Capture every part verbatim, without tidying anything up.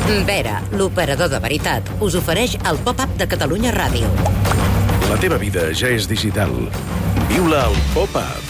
Vera, l'operador de veritat, us ofereix el pop-up de Catalunya Ràdio. La teva vida ja és digital. Viu-la al pop-up.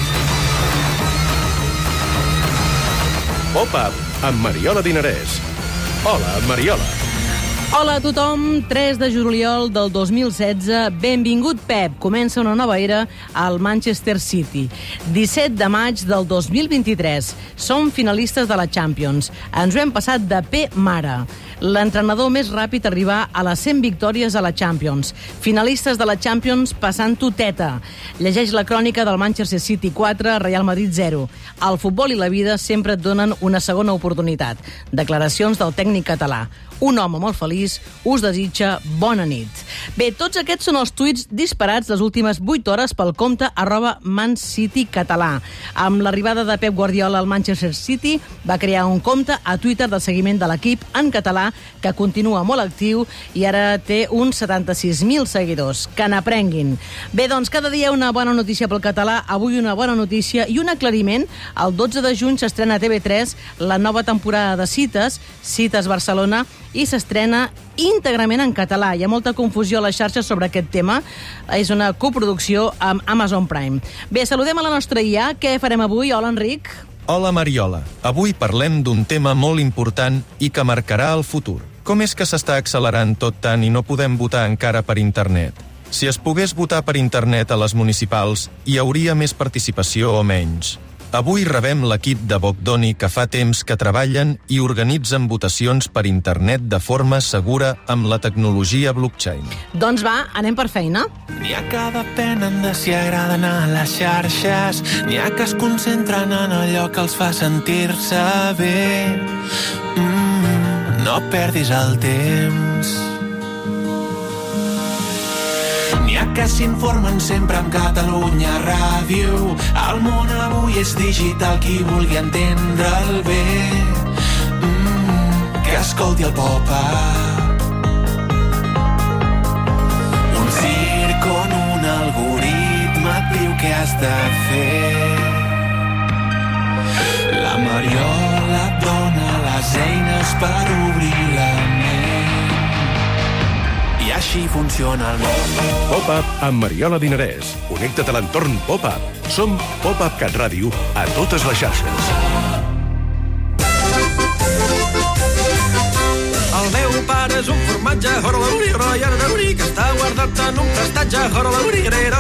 Pop-up amb Mariola Dinarès. Hola, Mariola. Hola a tothom, tres de juliol del dos mil setze. Benvingut, Pep. Comença una nova era al Manchester City. disset de maig del dos mil vint-i-tres. Som finalistes de la Champions. Ens ho hem passat de pe mare. L'entrenador més ràpid a arribar a les cent victòries a la Champions. Finalistes de la Champions passant-ho teta. Llegeix la crònica del Manchester City quatre, Real Madrid zero. El futbol i la vida sempre et donen una segona oportunitat. Declaracions del tècnic català. Un home molt feliç us desitja bona nit. Bé, tots aquests són els tuits disparats les últimes vuit hores pel compte arroba Man City Català. Amb l'arribada de Pep Guardiola al Manchester City, va crear un compte a Twitter de seguiment de l'equip en català, que continua molt actiu i ara té uns setanta-sis mil seguidors. Que n'aprenguin. Bé, doncs cada dia una bona notícia pel català, avui una bona notícia i un aclariment. El dotze de juny s'estrena a T V tres la nova temporada de Cites, Cites Barcelona, i s'estrena íntegrament en català. Hi ha molta confusió a les xarxes sobre aquest tema. És una coproducció amb Amazon Prime. Bé, saludem a la nostra I A. Què farem avui? Hola, Enric. Hola, Mariola. Avui parlem d'un tema molt important i que marcarà el futur. Com és que s'està accelerant tot tant i no podem votar encara per internet? Si es pogués votar per internet a les municipals, hi hauria més participació o menys? Avui rebem l'equip de Bogdoni que fa temps que treballen i organitzen votacions per internet de forma segura amb la tecnologia blockchain. Doncs va, anem per feina. N'hi ha que depenen de si agraden a les xarxes, n'hi ha que es concentren en allò que els fa sentir-se bé. Mm, no perdis el temps. N'hi ha que s'informen sempre amb Catalunya Ràdio. El món avui és digital, qui vulgui entendre'l bé. Mm, que escolti el pop-up. Un circ on un algoritme et diu què has de fer. La Mariola et dona les eines per obrir la ment. I així funciona el món. Pop-up amb Mariola Dinarès. Connecta't a l'entorn Pop-up. Som Pop-up Cat Ràdio a totes les xarxes. El meu pare és un formatge, horolaburi, royaraburi, que està guardat en un prestatge, horolaburi, rero.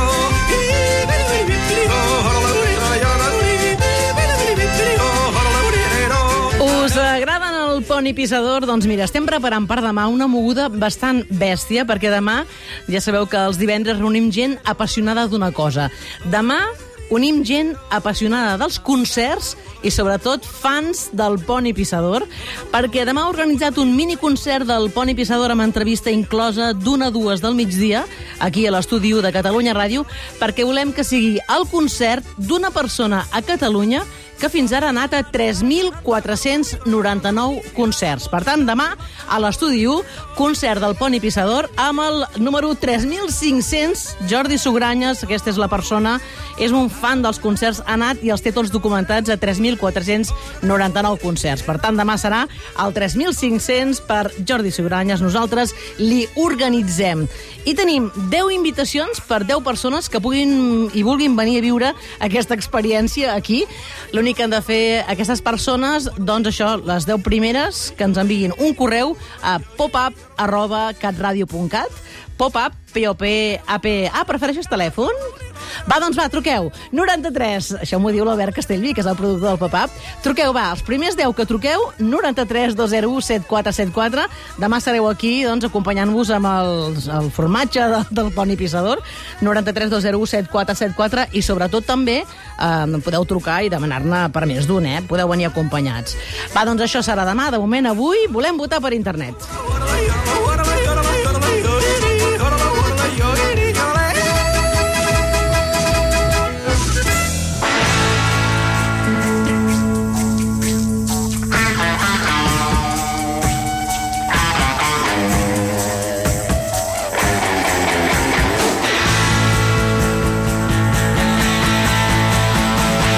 Us agraden el poni pissador? Doncs mira, estem preparant per demà una moguda bastant bèstia, perquè demà, ja sabeu que els divendres reunim gent apassionada d'una cosa. Demà unim gent apassionada dels concerts i sobretot fans del poni pissador, perquè demà ha organitzat un miniconcert del poni pissador amb entrevista inclosa d'una a dues del migdia, aquí a l'estudi u de Catalunya Ràdio, perquè volem que sigui el concert d'una persona a Catalunya que fins ara ha anat a tres mil quatre-cents noranta-nou concerts. Per tant, demà, a l'estudi u, concert del poni pissador amb el número tres mil cinc-cents, Jordi Sugranyes. Aquesta és la persona, és un fan dels concerts, ha anat i els té tots documentats a tres mil quatre-cents noranta-nou concerts. Per tant, demà serà el tres mil cinc-cents per Jordi Sugranyes. Nosaltres li organitzem. I tenim deu invitacions per deu persones que puguin i vulguin venir a viure aquesta experiència aquí. L'únic que han de fer aquestes persones, doncs això, les deu primeres, que ens enviïn un correu a popup arroba catradio punt cat. Pop-up, P O P A P. Ah, prefereixes telèfon? Va, doncs va, truqueu. noranta-tres, això m'ho diu l'Albert Castellví, que és el productor del Pop-up. Truqueu, va, els primers deu que truqueu, noranta-tres dos zero u set quatre set quatre. Demà sereu aquí, doncs, acompanyant-vos amb el, el formatge de, del poni pissador. noranta-tres dos zero u set quatre set quatre. I sobretot també eh, podeu trucar i demanar-ne per més d'un, eh? Podeu venir acompanyats. Va, doncs això serà demà. De moment, avui volem votar per internet.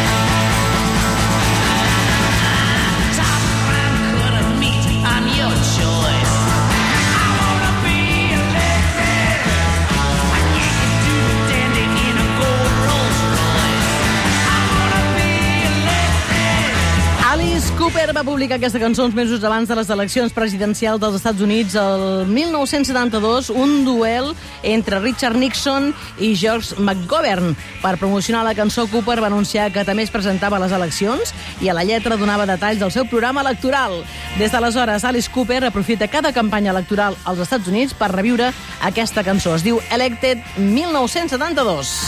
Top rank couldn't meet on your Alice Cooper va publicar aquesta cançó uns mesos abans de les eleccions presidencials dels Estats Units el mil nou-cents setanta-dos, un duel entre Richard Nixon i George McGovern. Per promocionar la cançó, Cooper va anunciar que també es presentava a les eleccions i a la lletra donava detalls del seu programa electoral. Des d'aleshores, Alice Cooper aprofita cada campanya electoral als Estats Units per reviure aquesta cançó. Es diu Elected mil nou-cents setanta-dos.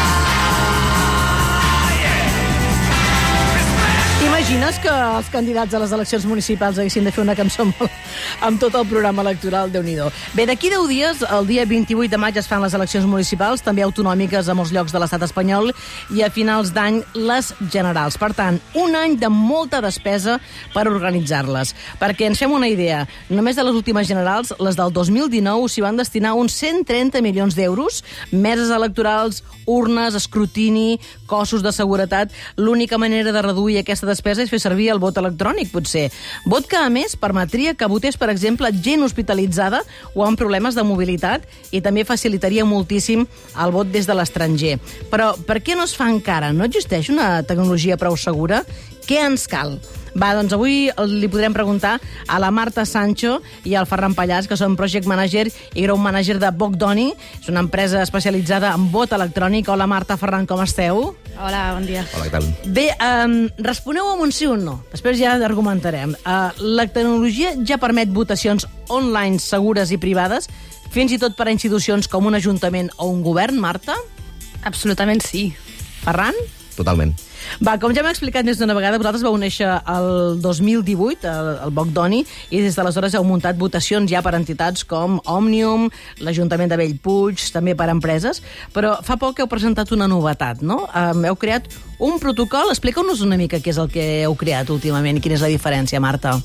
T'imagines que els candidats a les eleccions municipals haguessin de fer una cançó amb, amb tot el programa electoral? Déu-n'hi-do. Bé, d'aquí deu dies, el dia vint-i-vuit de maig, es fan les eleccions municipals, també autonòmiques a molts llocs de l'estat espanyol, i a finals d'any les generals. Per tant, un any de molta despesa per organitzar-les. Perquè ens fem una idea, només de les últimes generals, les del dos mil dinou, s'hi van destinar uns cent trenta milions d'euros, meses electorals, urnes, escrutini, cossos de seguretat. L'única manera de reduir aquesta despesa és fer servir el vot electrònic, potser. Vot que, a més, permetria que votés, per exemple, gent hospitalitzada o amb problemes de mobilitat, i també facilitaria moltíssim el vot des de l'estranger. Però per què no es fa encara? No existeix una tecnologia prou segura? Què ens cal? Va, doncs avui li podrem preguntar a la Marta Sancho i al Ferran Pallàs, que són Project Manager i Growth Manager de Bogdoni. És una empresa especialitzada en vot electrònic. Hola, Marta, Ferran, com esteu? Hola, bon dia. Hola, què tal? Bé, um, responeu amb un sí o un no. Després ja argumentarem. Uh, la tecnologia ja permet votacions online segures i privades, fins i tot per a institucions com un ajuntament o un govern, Marta? Absolutament sí. Ferran? Totalment. Va, com ja m'he explicat més d'una vegada, vosaltres vau néixer el dos mil divuit, el, el Bogdoni, i des d'aleshores heu muntat votacions ja per entitats com Òmnium, l'Ajuntament de Bellpuig, també per empreses, però fa poc heu presentat una novetat, no? Um, heu creat un protocol. Explica-nos una mica què és el que heu creat últimament i quina és la diferència, Marta.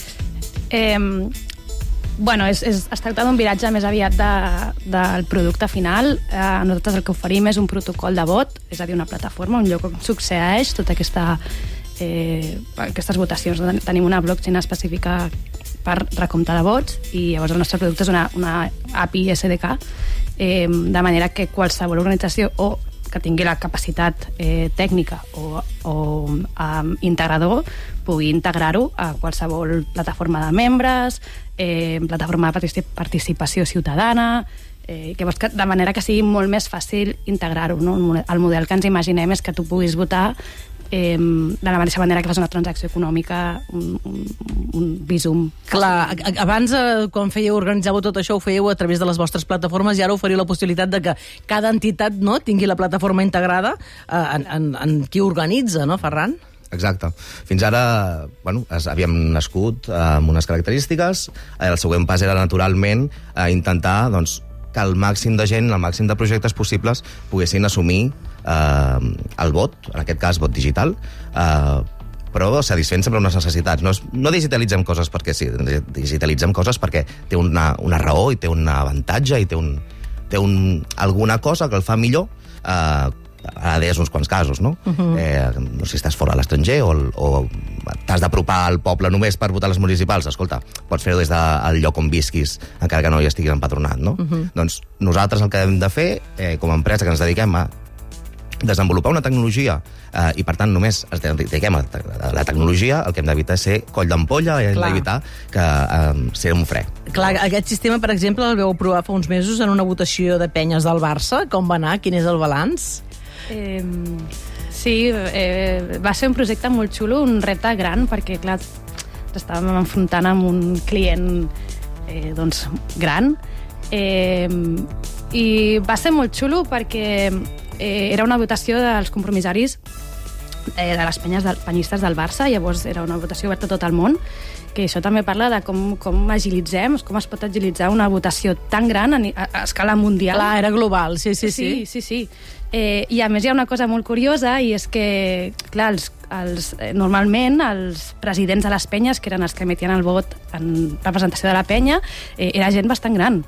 Eh, bueno, és, és, es tracta d'un viratge més aviat de, del producte final. Eh, nosaltres el que oferim és un protocol de vot, és a dir, una plataforma, un lloc on succeeix tota aquesta, eh, aquestes votacions. Tenim una blockchain específica per recompte de vots, i llavors el nostre producte és una, una A P I S D K, eh, de manera que qualsevol organització o que tingui la capacitat eh, tècnica o, o um, integrador pugui integrar-ho a qualsevol plataforma de membres, eh, plataforma de particip participació ciutadana, eh, que, de manera que sigui molt més fàcil integrar-ho. No? El model que ens imaginem és que tu puguis votar eh, de la mateixa manera que fas una transacció econòmica, un, un, un visum. Clar, abans, eh, quan fèieu, organitzàveu tot això, ho fèieu a través de les vostres plataformes, i ara oferiu la possibilitat de que cada entitat, no, tingui la plataforma integrada eh, en, en, en qui organitza, no, Ferran? Exacte. Fins ara, bueno, havíem nascut eh, amb unes característiques. El següent pas era, naturalment, eh, intentar, doncs, que el màxim de gent, el màxim de projectes possibles poguessin assumir eh, el vot, en aquest cas vot digital, eh, però satisfent sempre unes necessitats. No, és, no digitalitzem coses perquè sí, digitalitzem coses perquè té una, una raó i té un avantatge i té, un, té un, alguna cosa que el fa millor, eh, ara deies uns quants casos, no? Uh-huh. eh, no sé si estàs fora a l'estranger o, o t'has d'apropar al poble només per votar les municipals. Escolta, pots fer-ho des del lloc on visquis, encara que no hi estiguis empadronat, no? Uh-huh. Doncs nosaltres el que hem de fer, eh, com a empresa que ens dediquem a desenvolupar una tecnologia eh, i, per tant, només ens dediquem a la tecnologia, el que hem d'evitar és ser coll d'ampolla i hem d'evitar que eh, ser un fre. Clar, aquest sistema, per exemple, el vau provar fa uns mesos en una votació de penyes del Barça. Com va anar? Quin és el balanç? Eh, sí, eh, va ser un projecte molt xulo, un repte gran, perquè, clar, estàvem enfrontant amb un client eh, doncs, gran, eh, i va ser molt xulo perquè eh, era una votació dels compromissaris eh, de les penyes del, penyistes del Barça. Llavors era una votació oberta a tot el món, que això també parla de com, com agilitzem, com es pot agilitzar una votació tan gran a, a, a escala mundial. Clar, era global, sí, sí, sí. Sí, sí, sí. Eh, I a més hi ha una cosa molt curiosa, i és que, clar, els, els, eh, normalment els presidents de les penyes, que eren els que emetien el vot en representació de la penya, eh, era gent bastant gran.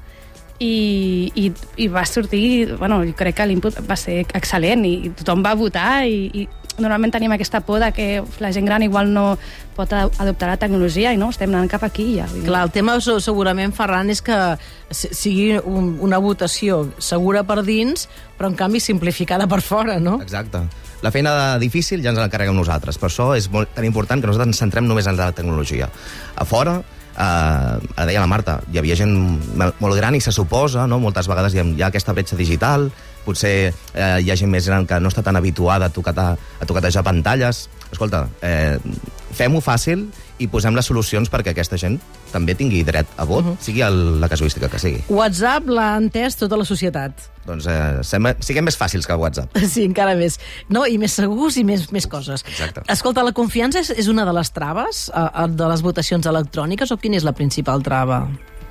I, i, i va sortir, bueno, jo crec que l'input va ser excel·lent, i tothom va votar, i, i normalment tenim aquesta por de que la gent gran igual no pot adoptar la tecnologia i no, estem anant cap aquí ja. Clar, el tema segurament, Ferran, és que sigui un, una votació segura per dins, però en canvi simplificada per fora, no? Exacte. La feina difícil ja ens l'encarreguem nosaltres. Per això és molt tan important que nosaltres ens centrem només en la tecnologia. A fora, eh, deia la Marta, hi havia gent molt gran i se suposa, no? Moltes vegades hi ha, hi ha aquesta bretxa digital, potser eh, hi ha gent més gran que no està tan habituada a, tocar, a tocatejar pantalles. Escolta, eh, fem-ho fàcil i posem les solucions perquè aquesta gent també tingui dret a vot, uh -huh. sigui el, la casuística que sigui. WhatsApp l'ha entès tota la societat. Doncs eh, sembla, siguem més fàcils que el WhatsApp. Sí, encara més. No, i més segurs i més, més coses. Exacte. Escolta, la confiança és, és una de les traves a, a, de les votacions electròniques o quina és la principal trava?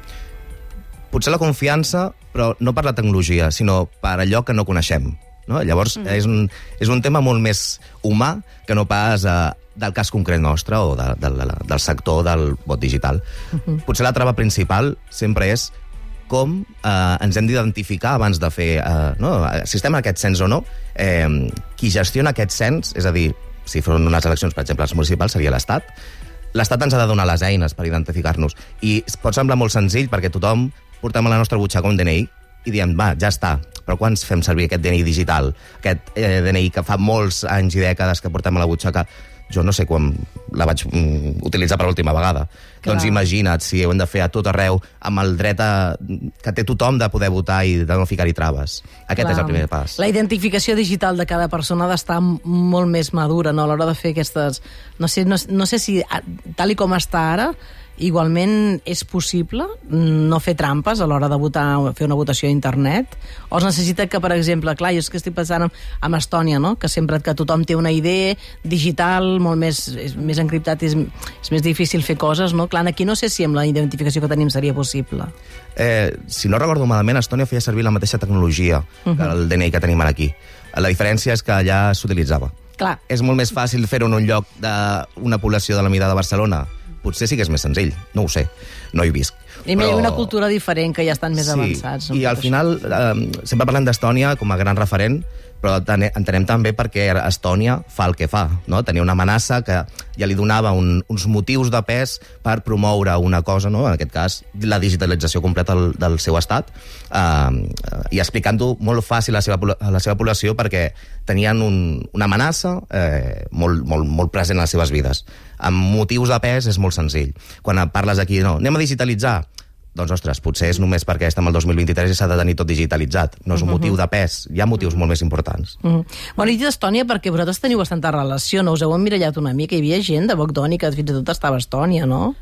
Potser la confiança, però no per la tecnologia, sinó per allò que no coneixem. No? Llavors, mm. és, un, és un tema molt més humà que no pas eh, del cas concret nostre o de, de, de, del sector del vot digital. Mm-hmm. Potser la trava principal sempre és com eh, ens hem d'identificar abans de fer... Eh, no? Si estem en aquest cens o no, eh, qui gestiona aquest cens, és a dir, si fossin unes eleccions, per exemple, les municipals, seria l'Estat. L'Estat ens ha de donar les eines per identificar-nos. I pot semblar molt senzill perquè tothom portem a la nostra butxaca un D N I i diem, va, ja està. Però quan fem servir aquest D N I digital, aquest eh, D N I que fa molts anys i dècades que portem a la butxaca, jo no sé quan la vaig mm, utilitzar per l'última vegada. Clar. Doncs imagina't si ho hem de fer a tot arreu amb el dret a, que té tothom de poder votar i de no ficar-hi traves. Aquest Clar. És el primer pas. La identificació digital de cada persona ha d'estar molt més madura, no?, a l'hora de fer aquestes... No sé, no, no sé si, tal i com està ara, igualment és possible no fer trampes a l'hora de votar, fer una votació a internet? O es necessita que, per exemple, clar, jo és que estic pensant en, en Estònia, no?, que sempre que tothom té una idea digital molt més, és, més encriptat, és, és més difícil fer coses, no? Clar, aquí no sé si amb la identificació que tenim seria possible. Eh, si no recordo malament, Estònia feia servir la mateixa tecnologia uh-huh. que el D N I que tenim aquí. La diferència és que allà s'utilitzava. Clar. És molt més fàcil fer-ho en un lloc d'una població de la mida de Barcelona. Potser sí que és més senzill, no ho sé, no hi visc. I però... hi ha una cultura diferent, que ja estan més sí, avançats. I al final, eh, sempre parlem d'Estònia com a gran referent, però entenem també perquè Estònia fa el que fa, no? Tenia una amenaça que ja li donava un, uns motius de pes per promoure una cosa, no? En aquest cas, la digitalització completa del, del seu estat, eh, i explicant-ho molt fàcil a la seva, a la seva població perquè tenien un, una amenaça eh, molt, molt, molt present a les seves vides. Amb motius de pes és molt senzill. Quan parles aquí, no, anem a digitalitzar, doncs, ostres, potser és només perquè estem al dos mil vint-i-tres i s'ha de tenir tot digitalitzat. No és un uh-huh. motiu de pes, hi ha motius molt més importants. Uh-huh. Bueno, i d'Estònia, perquè vosaltres teniu bastanta relació, no? Us heu emmirallat una mica, hi havia gent de Bogdoni que fins i tot estava a Estònia, no?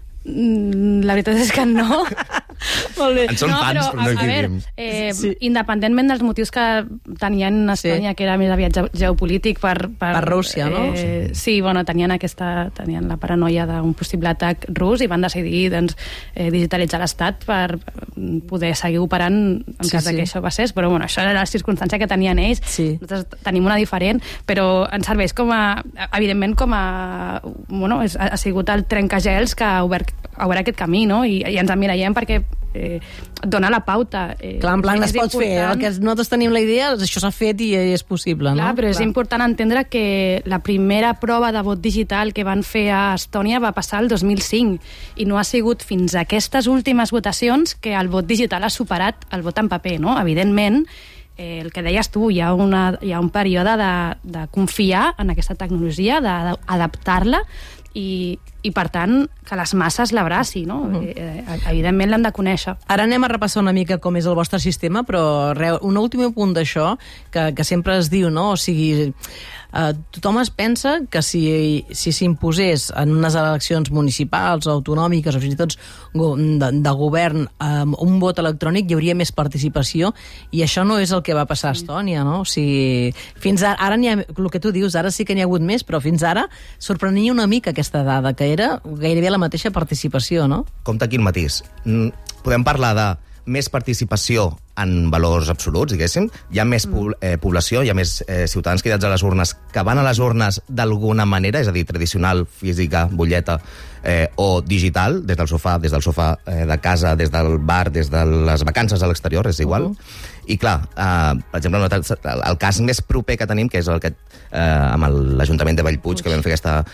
Mm, la veritat és que no. Molt bé. En són no, fans, però, però no hi vivim. Eh, sí. Independentment dels motius que tenien Estònia, sí. que era més aviat ge geopolític per... Per, per Rússia, no? Eh, sí, bueno, tenien, aquesta, tenien la paranoia d'un possible atac rus i van decidir doncs, eh, digitalitzar l'Estat per poder seguir operant en cas sí, sí. que això passés, però bueno, això era la circumstància que tenien ells. Sí. Nosaltres tenim una diferent, però ens serveix com a... Evidentment, com a... Bueno, és, ha sigut el trencagels que ha obert, ha obert aquest camí, no? I, i ens emmirallem perquè eh, dona la pauta. Eh, Clar, en plan, es pot fer. El que nosaltres tenim la idea, això s'ha fet i és possible, Clar, no? però Clar. és important entendre que la primera prova de vot digital que van fer a Estònia va passar el dos mil cinc i no ha sigut fins a aquestes últimes votacions que el vot digital ha superat el vot en paper, no? Evidentment, eh, el que deies tu, hi ha, una, hi ha un període de, de confiar en aquesta tecnologia, d'adaptar-la, i, i per tant que les masses l'abraci, no? Uh-huh. eh, evidentment l'han de conèixer. Ara anem a repassar una mica com és el vostre sistema, però re, un últim punt d'això que, que sempre es diu, no? O sigui, eh, tothom es pensa que si si s'imposés en unes eleccions municipals o autonòmiques o fins i tot de, de govern eh, un vot electrònic hi hauria més participació i això no és el que va passar a Estònia, no? O sigui, fins ara, ara n'hi ha, el que tu dius, ara sí que n'hi ha hagut més, però fins ara sorprenia una mica aquesta dada, que era gairebé la mateixa participació, no? Compte aquí el matís. Podem parlar de més participació en valors absoluts, diguéssim. Hi ha més po eh, població, hi ha més eh, ciutadans cridats a les urnes que van a les urnes d'alguna manera, és a dir, tradicional, física, butlleta, eh, o digital, des del sofà, des del sofà eh, de casa, des del bar, des de les vacances a l'exterior, és igual. Uh -huh. I clar, eh, per exemple, el, el cas més proper que tenim, que és el que, eh, amb l'Ajuntament de Bellpuig, que vam fer aquesta,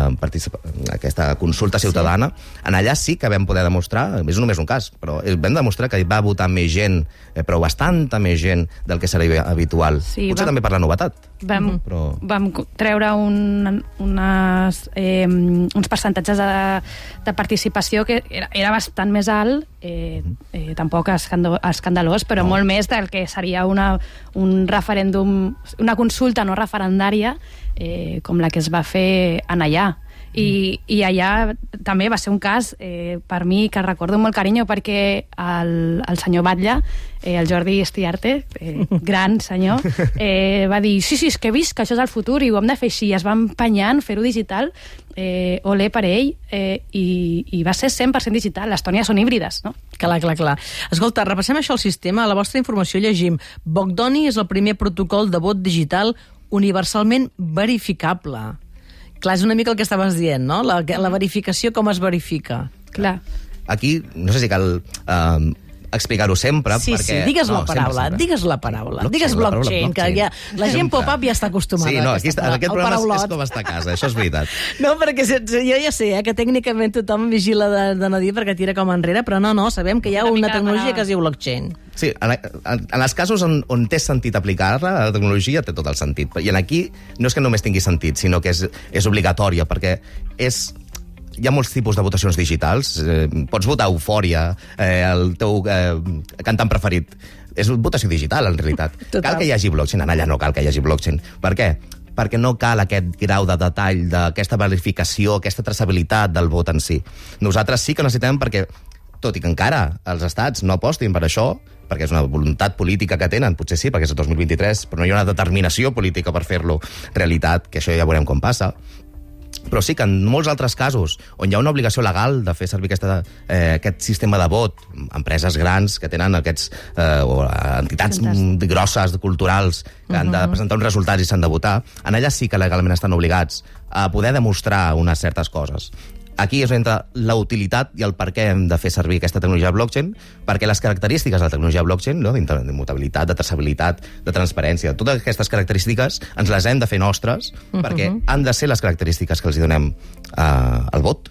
eh, aquesta consulta ciutadana, sí. En allà sí que vam poder demostrar, és només un cas, però vam demostrar que va votar més gent, eh, però bastanta més gent del que seria habitual. Sí, potser vam, també per la novetat. Vam, però... vam treure un, unes, eh, uns percentatges de, de participació que era, era bastant més alt, eh, eh, tampoc escandalós, però no. Molt més del que seria una, un referèndum, una consulta no referendària eh, com la que es va fer en allà. I, i allà també va ser un cas eh, per mi que recordo amb molt carinyo, perquè el, el senyor Batlle, eh, el Jordi Estiarte, eh, gran senyor, eh, va dir, sí, sí, és que he vist que això és el futur i ho hem de fer així, i es va empenyar en fer-ho digital, eh, olé per ell, eh, i, i va ser cent per cent digital. Les Tònies són híbrides, no? Clar, clar, clar. Escolta, repassem això al sistema. A la vostra informació llegim: Bogdoni és el primer protocol de vot digital universalment verificable. Clar, és una mica el que estaves dient, no? La, la verificació, com es verifica? Clar. Aquí, no sé si cal eh, explicar-ho sempre, sí, perquè... Sí, sí, digues no, la paraula, sempre, sempre. digues la paraula, blockchain, digues blockchain, la blockchain, que ja, la gent pop-up ja està acostumada. Sí, no, aquí està, en aquest programa paraulot. és com està a casa, això és veritat. No, perquè jo ja sé eh, que tècnicament tothom vigila de, de no dir perquè tira com enrere, però no, no, sabem que hi ha una, una tecnologia que es diu blockchain. Sí, en, en, en els casos on, on té sentit aplicar-la, la tecnologia té tot el sentit. I en aquí no és que només tingui sentit, sinó que és, és obligatòria, perquè és... Hi ha molts tipus de votacions digitals. Eh, pots votar Eufòria, eh, el teu eh, cantant preferit. És votació digital, en realitat. Total. Cal que hi hagi blockchain. Allà no cal que hi hagi blockchain. Per què? Perquè no cal aquest grau de detall d'aquesta verificació, aquesta traçabilitat del vot en si. Nosaltres sí que necessitem, perquè, tot i que encara els estats no apostin per això, perquè és una voluntat política que tenen, potser sí, perquè és el dos mil vint-i-tres, però no hi ha una determinació política per fer-lo realitat, que això ja veurem com passa. Però sí que en molts altres casos on hi ha una obligació legal de fer servir aquesta, eh, aquest sistema de vot, empreses grans que tenen aquests eh, o entitats Fantàstic. grosses, culturals, que uh -huh. han de presentar uns resultats i s'han de votar, en allà sí que legalment estan obligats a poder demostrar unes certes coses. Aquí és on entra la utilitat i el per què hem de fer servir aquesta tecnologia blockchain, perquè les característiques de la tecnologia blockchain, no, d'immutabilitat, de traçabilitat, de transparència, totes aquestes característiques ens les hem de fer nostres, uh-huh. perquè han de ser les característiques que els donem uh, al vot.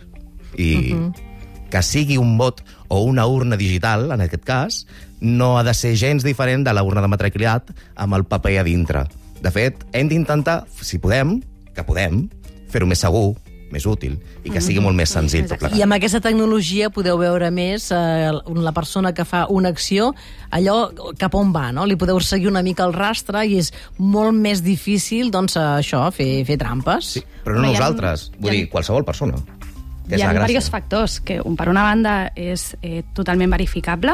I uh-huh. que sigui un vot o una urna digital, en aquest cas, no ha de ser gens diferent de la urna de matricula't amb el paper a dintre. De fet, hem d'intentar, si podem, que podem, fer-ho més segur, més útil, i que sigui molt més senzill tot plegat. I amb aquesta tecnologia podeu veure més eh, la persona que fa una acció, allò cap on va, no? Li podeu seguir una mica el rastre i és molt més difícil, doncs, això, fer, fer trampes. Sí, però no nosaltres, vull dir, qualsevol persona. Hi ha diversos factors, que per una banda és eh, totalment verificable,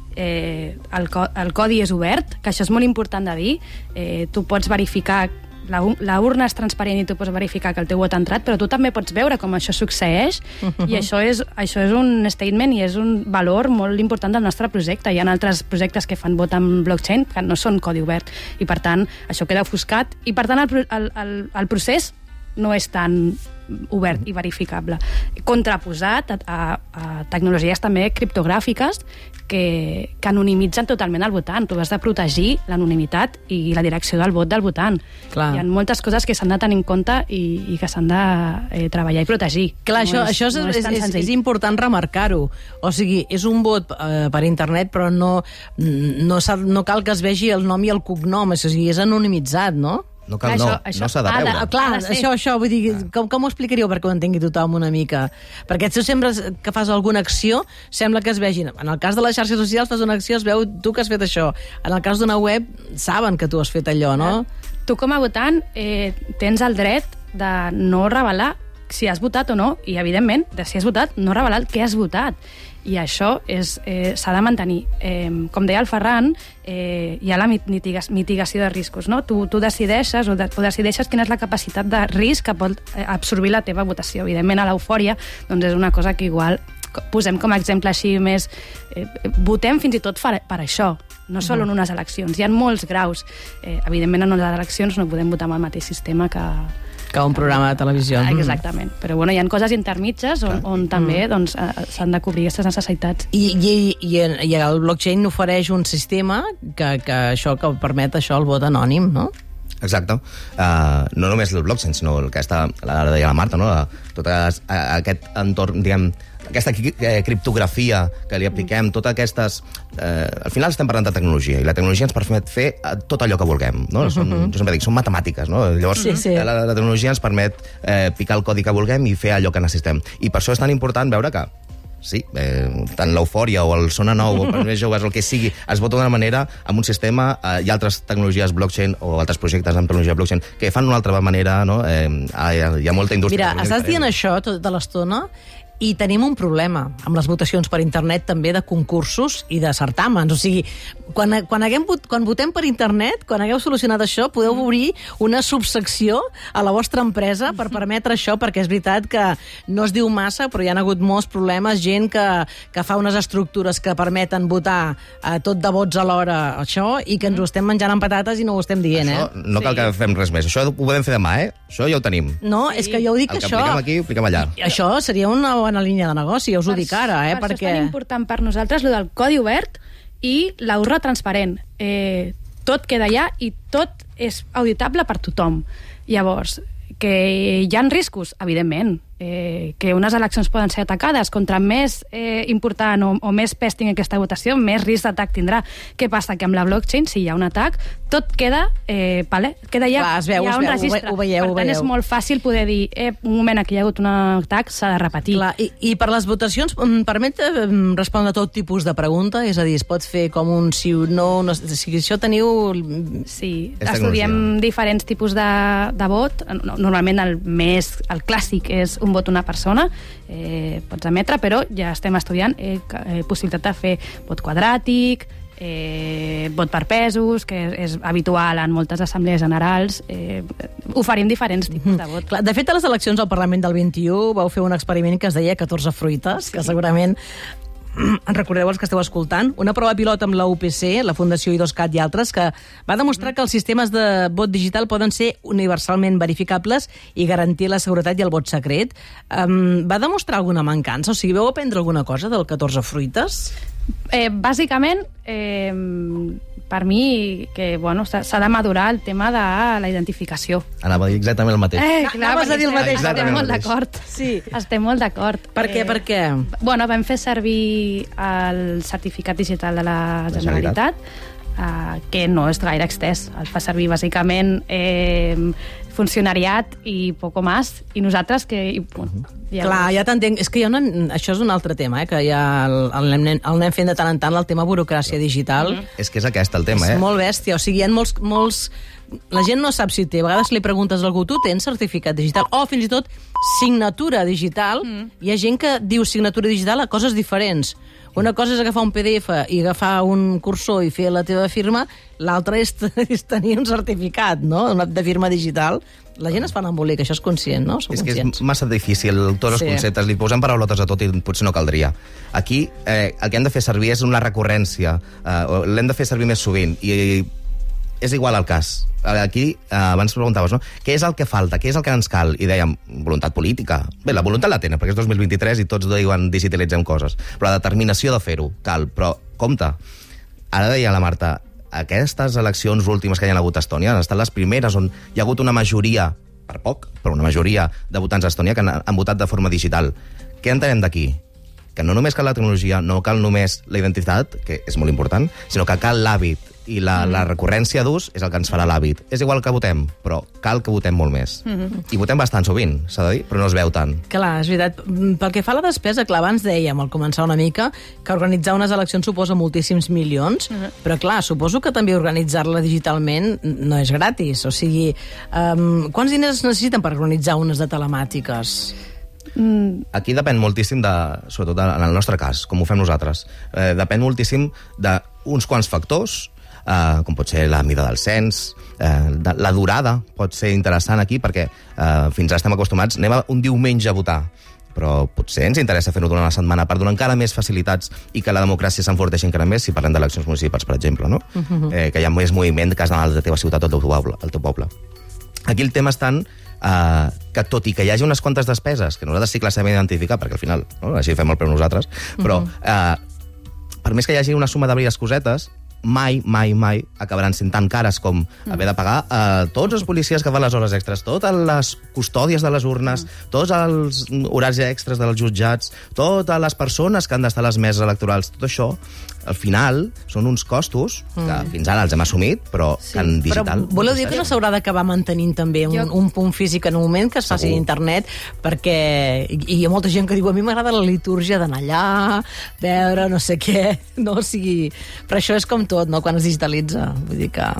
eh, el, co el codi és obert, que això és molt important de dir, eh, tu pots verificar La, la urna és transparent i tu pots verificar que el teu vot ha entrat, però tu també pots veure com això succeeix, uh-huh. i això és, això és un statement i és un valor molt important del nostre projecte. Hi ha altres projectes que fan vot amb blockchain que no són codi obert, i per tant això queda ofuscat, i per tant el, el, el, el procés no és tan obert i verificable. Contraposat a, a, a tecnologies també criptogràfiques que, que anonimitzen totalment el votant. Tu has de protegir l'anonimitat i la direcció del vot del votant. Clar. Hi ha moltes coses que s'han de tenir en compte i, i que s'han de eh, treballar i protegir. Clar, no això, és, això és, no és, és, és important remarcar-ho. O sigui, és un vot eh, per internet, però no, no, no cal que es vegi el nom i el cognom, o sigui, és anonimitzat, no? No cal, no, això, no s'ha de veure. Ah, clar, això, això, vull dir, com, com ho explicaríeu perquè ho entengui tothom una mica? Perquè tu sempre que fas alguna acció, sembla que es vegi. En el cas de les xarxes socials fas una acció, es veu tu que has fet això. En el cas d'una web, saben que tu has fet allò, no? Tu com a votant eh, tens el dret de no revelar si has votat o no, i evidentment, de si has votat, no revelar el que has votat. I això eh, s'ha de mantenir. Eh, com deia el Ferran, eh, hi ha la mitigació, mitigació de riscos. No? Tu, tu decideixes o, de, o decideixes quina és la capacitat de risc que pot absorbir la teva votació. Evidentment, a l'eufòria doncs és una cosa que igual posem com a exemple així més... Eh, votem fins i tot per, per això. no sol en unes eleccions. Hi ha molts graus. Eh, evidentment, en unes eleccions no podem votar amb el mateix sistema que... Que un programa de televisió. Exactament. Però bueno, hi ha coses intermitges on, on també doncs, s'han de cobrir aquestes necessitats. I, i, i, i el blockchain ofereix un sistema que, que això que permet això, el vot anònim, no? Exacte. Uh, no només el blockchain, sinó el que està, ara deia la Marta, no? La, tot aquest entorn, diguem, aquesta criptografia que li apliquem, totes aquestes... Eh, al final estem parlant de tecnologia, i la tecnologia ens permet fer tot allò que vulguem, no? Són, uh-huh. Jo sempre dic, són matemàtiques, no? Llavors, sí, sí. La, la tecnologia ens permet eh, picar el codi que vulguem i fer allò que necessitem. I per això és tan important veure que sí, eh, tant l'Eufòria o el Sona Nou o per més joves, el que sigui, es vota d'una manera amb un sistema, eh, hi ha altres tecnologies blockchain o altres projectes amb tecnologia blockchain que fan d'una altra manera, no? Eh, hi, ha, hi ha molta indústria. Mira, estàs dient això tota l'estona i tenim un problema amb les votacions per internet també de concursos i de certàmens. O sigui, quan, quan, haguem, quan votem per internet, quan hagueu solucionat això, podeu obrir una subsecció a la vostra empresa per permetre això, perquè és veritat que no es diu massa, però hi ha hagut molts problemes, gent que, que fa unes estructures que permeten votar a tot de vots alhora, això, i que ens ho estem menjant amb patates i no ho estem dient, això, eh? No cal sí. que fem res més. Això ho podem fer demà, eh? Això ja ho tenim. No, sí. És que jo ho dic, el que això... El que apliquem aquí, ho apliquem allà. Això seria una bona línia de negoci, ja us ho dic ara, eh? Per perquè... això és tan important per nosaltres lo del codi obert i la urna transparent. Eh, tot queda allà i tot és auditable per tothom. Llavors, que hi ha riscos, evidentment, eh, que unes eleccions poden ser atacades, contra més eh, important o, o més pes tingui aquesta votació, més risc d'atac tindrà. Què passa? Que amb la blockchain, si hi ha un atac, tot queda, eh, vale? queda ja, Clar, es veu, hi ha es un veu, registre. ho veieu, per ho tant, veieu. és molt fàcil poder dir, eh, un moment, aquí hi ha hagut un atac, s'ha de repetir. Clar, i, I per les votacions em permet respondre a tot tipus de pregunta? És a dir, es pot fer com un sí o no? no o sigui, això teniu... Sí, estudiem diferents tipus de, de vot. Normalment el més, el clàssic és un vot una persona, eh, pots emetre, però ja estem estudiant eh, eh, possibilitat de fer vot quadràtic, eh, vot per pesos, que és, és habitual en moltes assemblees generals. Eh, oferim diferents tipus de vot. Clar, de fet, a les eleccions al Parlament del vint-i-u vau fer un experiment que es deia catorze fruites, sí. que segurament en recordeu els que esteu escoltant, una prova pilot amb la U P C, la Fundació IDOSCAT i altres, que va demostrar que els sistemes de vot digital poden ser universalment verificables i garantir la seguretat i el vot secret. Um, va demostrar alguna mancança? O sigui, vau aprendre alguna cosa del catorze fruites? Eh, bàsicament, eh, per mi, que bueno, s'ha de madurar el tema de la identificació. Anava a dir exactament el mateix. Eh, clar, Anaves a dir el mateix. Estem molt d'acord. Sí. Estem molt d'acord. Per què, eh, per què? Bueno, vam fer servir el certificat digital de la Generalitat, eh, que no és gaire extès. El fa servir, bàsicament, eh, funcionariat i poco más, i nosaltres que... I, bueno, ja Clar, ja t'entenc. És que hi ha una, això és un altre tema, eh, que ja el, el, anem, el anem fent de tant en tant, el tema burocràcia digital. Mm-hmm. És que és aquest el tema, és eh? És molt bèstia. O sigui, hi ha molts, molts... La gent no sap si té. A vegades li preguntes a algú, tu tens certificat digital? O fins i tot signatura digital. Mm. Hi ha gent que diu signatura digital a coses diferents. Una cosa és agafar un P D F i agafar un cursor i fer la teva firma, l'altra és, és tenir un certificat, no?, de firma digital. La gent es fa un embolic, això és conscient, no? Sou és conscients. que és massa difícil, tots els Sí. conceptes, li posem paraulotes a tot i potser no caldria. Aquí eh, el que hem de fer servir és una recurrència, eh, l'hem de fer servir més sovint, i és igual el cas. Aquí, eh, abans preguntaves, no? Què és el que falta? Què és el que ens cal? I dèiem, voluntat política. Bé, la voluntat la tenen, perquè és dos mil vint-i-tres i tots diuen digitalitzem coses. Però la determinació de fer-ho, cal. Però, compte, ara deia la Marta, aquestes eleccions últimes que hi ha hagut a Estònia han estat les primeres on hi ha hagut una majoria, per poc, però una majoria de votants a Estònia que han, han votat de forma digital. Què entenem d'aquí? Que no només cal la tecnologia, no cal només la identitat, que és molt important, sinó que cal l'hàbit, i la, mm. la recurrència d'ús és el que ens farà l'hàbit. És igual que votem, però cal que votem molt més. Mm-hmm. I votem bastant sovint, s'ha de dir, però no es veu tant. Clar, és veritat. Pel que fa a la despesa, clar, abans dèiem, al començar una mica, que organitzar unes eleccions suposa moltíssims milions, mm-hmm. però clar, suposo que també organitzar-la digitalment no és gratis. O sigui, um, quants diners es necessiten per organitzar unes de telemàtiques? Aquí depèn moltíssim, de, sobretot en el nostre cas, com ho fem nosaltres, eh, depèn moltíssim d'uns quants factors, Uh, com pot ser la mida del cens, uh, de, la durada pot ser interessant aquí, perquè uh, fins ara estem acostumats, anem a un diumenge a votar. però potser ens interessa fer-ho durant la setmana per donar encara més facilitats i que la democràcia s'enforteixi encara més si parlem d'eleccions municipals, per exemple, no? Uh-huh. eh, que hi ha més moviment que has d'anar a la teva ciutat o al teu poble. Al teu poble. Aquí el tema està en eh, que tot i que hi hagi unes quantes despeses, que nosaltres sí que les sabem identificar, perquè al final, no? Així fem el preu nosaltres, però eh, per més que hi hagi una suma d'abrilles cosetes, mai, mai, mai acabaran sent tan cares com haver de pagar eh, tots els policies que fan les hores extres, totes les custòdies de les urnes, tots els horaris extres dels jutjats, totes les persones que han d'estar a les meses electorals, tot això, al final, són uns costos que mm. fins ara els hem assumit, però sí. que en digital... Però voleu dir que no s'haurà d'acabar mantenint també un, jo... un punt físic en un moment que es faci a internet, perquè i, hi ha molta gent que diu a mi m'agrada la litúrgia d'anar allà, veure no sé què, no? O sigui, però això és com tot, no?, quan es digitalitza. Vull dir que...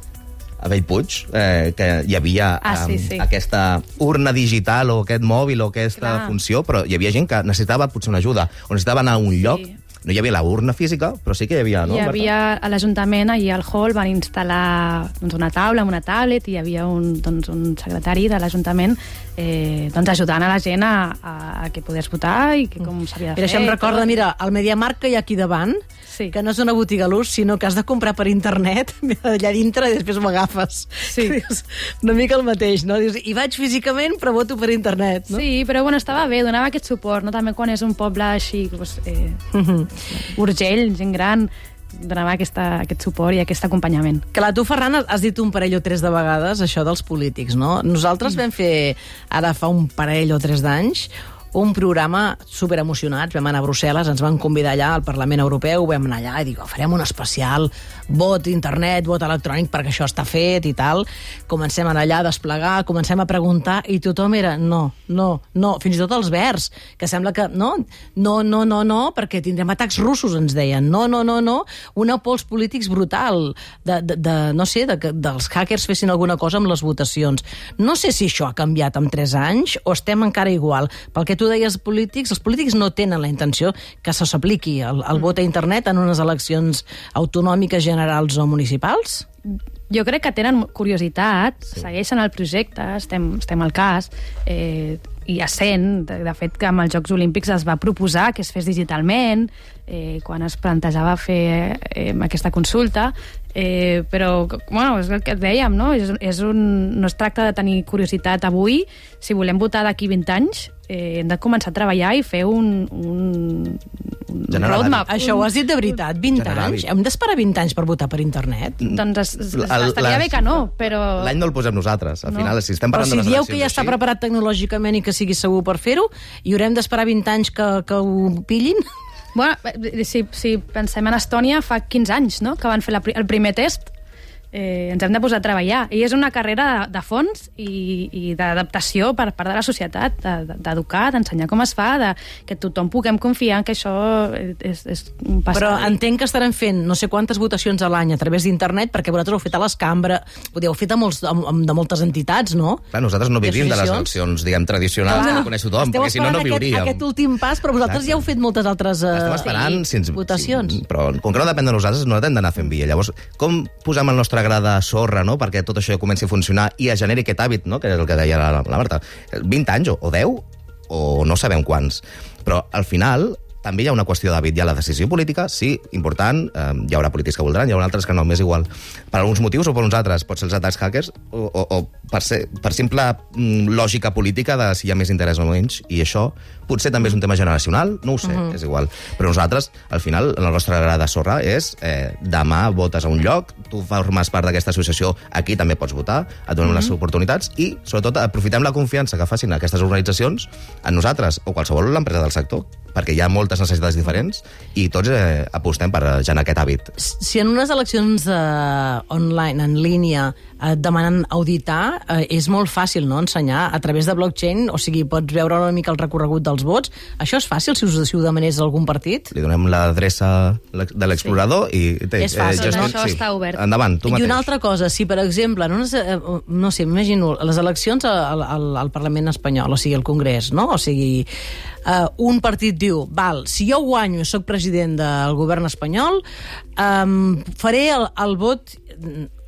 A Bellpuig, eh, que hi havia ah, sí, sí. Eh, aquesta urna digital o aquest mòbil o aquesta Clar. funció, però hi havia gent que necessitava potser una ajuda, o necessitava anar a un lloc. Sí. No hi havia la urna física, però sí que hi havia, no? Hi havia a l'Ajuntament, allà al hall, van instal·lar doncs, una taula amb una tablet i hi havia un, doncs, un secretari de l'Ajuntament eh, doncs, ajudant a la gent a, a, a que pogués votar i que com s'havia de fer. Mira, això em recorda, mira, el MediaMarkt que hi ha aquí davant, sí. que no és una botiga a l'ús, sinó que has de comprar per internet allà dintre i després ho agafes. Sí. Dius, una mica el mateix, no? Dius, hi vaig físicament, però voto per internet, no? Sí, però bueno, estava bé, donava aquest suport, no? També quan és un poble així, doncs, eh, uh-huh. Urgell, gent gran, donava aquesta, aquest suport i aquest acompanyament. Clar, tu, Ferran, has dit un parell o tres de vegades això dels polítics, no? Nosaltres mm. vam fer, ara fa un parell o tres d'anys, un programa superemocionats, vam anar a Brussel·les, ens van convidar allà al Parlament Europeu, vam anar allà i dic, oh, farem un especial, vot internet, vot electrònic, perquè això està fet i tal. Comencem a anar allà a desplegar, comencem a preguntar i tothom era no, no, no, fins i tot els verds, que sembla que no, no, no, no, no, perquè tindrem atacs russos, ens deien, no, no, no, no, una pols polítics brutal, de, de, de no sé, de que dels hackers fessin alguna cosa amb les votacions. No sé si això ha canviat en tres anys o estem encara igual, pel que tu deies polítics, els polítics no tenen la intenció que se s'apliqui el, el vot a internet en unes eleccions autonòmiques, generals o municipals? Jo crec que tenen curiositat, sí. segueixen el projecte, estem, estem al cas, eh, i essent, de, de fet, que amb els Jocs Olímpics es va proposar que es fes digitalment, eh, quan es plantejava fer eh, aquesta consulta, eh, però, bueno, és el que dèiem, no? És, és un, no es tracta de tenir curiositat avui, si volem votar d'aquí vint anys, eh, hem de començar a treballar i fer un, un, un roadmap. Això ho has dit de veritat, vint anys? Hem d'esperar vint anys per votar per internet? Doncs es, es, estaria bé que no, però... L'any no el posem nosaltres, al final, no. si estem parlant però si de les dieu eleccions que ja està preparat tecnològicament i que sigui segur per fer-ho, i haurem d'esperar vint anys que, que ho pillin? Bueno, si, si pensem en Estònia, fa quinze anys, no?, que van fer la, el primer test. Eh, ens hem de posar a treballar. I és una carrera de, de fons i, i d'adaptació per part de la societat, d'educar, de, d'ensenyar com es fa, de que tothom puguem confiar en que això és, és un pas. Però entenc que estarem fent no sé quantes votacions a l'any a través d'internet, perquè vosaltres heu fet a l'Escambra, ho fet a molts, a, de moltes entitats, no? Clar, nosaltres no vivim de les eleccions, diguem, tradicionals, que no coneix tothom, perquè si no, no viuríem. Aquest, aquest últim pas, però vosaltres Exacte. ja heu fet moltes altres uh, Estem esperant, sí, si ens, votacions. Si, però com que no depèn de nosaltres, nosaltres hem d'anar fent via. Llavors, com posem el nostre gra de sorra, no?, perquè tot això comenci a funcionar i a generi aquest hàbit, no?, que és el que deia la, la Marta. vint anys, o deu, o no sabem quants. Però al final també hi ha una qüestió d'hàbit. Hi ha la decisió política, sí, important, eh, hi haurà polítics que voldran, hi haurà altres que no, m'és igual. Per alguns motius o per uns altres. Pot ser els atacs hackers o, o, o per, ser, per simple mm, lògica política de si hi ha més interès o menys, i això potser també és un tema generacional, no ho sé, uh-huh. és igual. Però nosaltres, al final, la nostra gra de sorra és eh, demà votes a un lloc, tu formes part d'aquesta associació, aquí també pots votar, et donem uh-huh. les oportunitats i, sobretot, aprofitem la confiança que facin aquestes organitzacions en nosaltres o qualsevol empresa del sector, perquè hi ha moltes necessitats diferents i tots eh, apostem per generar aquest hàbit. Si en unes eleccions eh, online, en línia, et demanen auditar, eh, és molt fàcil, no?, ensenyar a través de blockchain, o sigui, pots veure una mica el recorregut dels vots. Això és fàcil si us, si ho demanés algun partit? Li donem l'adreça de l'explorador sí. i... Té, és fàcil, eh, gesti... no? Això sí. està obert. Endavant, tu mateix. I una altra cosa, si per exemple, en unes, eh, no sé, m'imagino, les eleccions al, al, al Parlament espanyol, o sigui, al Congrés, no?, o sigui, eh, un partit diu, val, si jo guanyo i soc president del govern espanyol, eh, faré el, el vot